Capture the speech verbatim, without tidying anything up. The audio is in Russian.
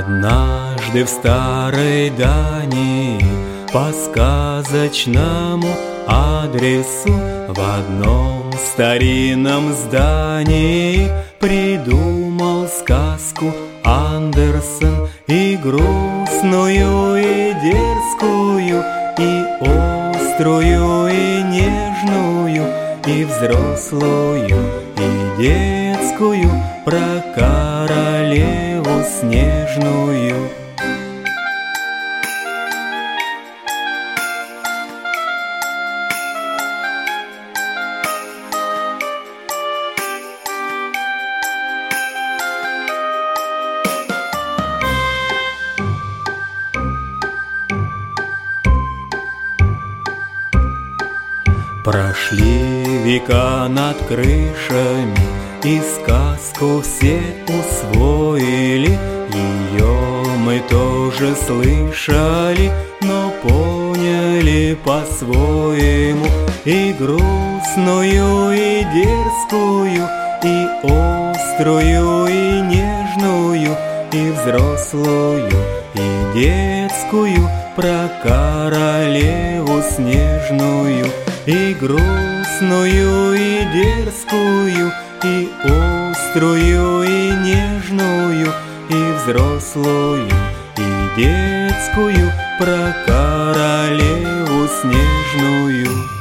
Однажды в старой Дании по сказочному адресу в одном старинном здании придумал сказку Андерсен, и грустную, и дерзкую, и острую, и нежную, и взрослую, и детскую, про королеву снежную. Прошли века над крышами, и сказку все усвоили. Ее мы тоже слышали, но поняли по-своему. И грустную, и дерзкую, и острую, и нежную, и взрослую, и детскую, про королеву снежную. И грустную, и дерзкую, и острую, и нежную, и взрослую, и детскую, про королеву снежную.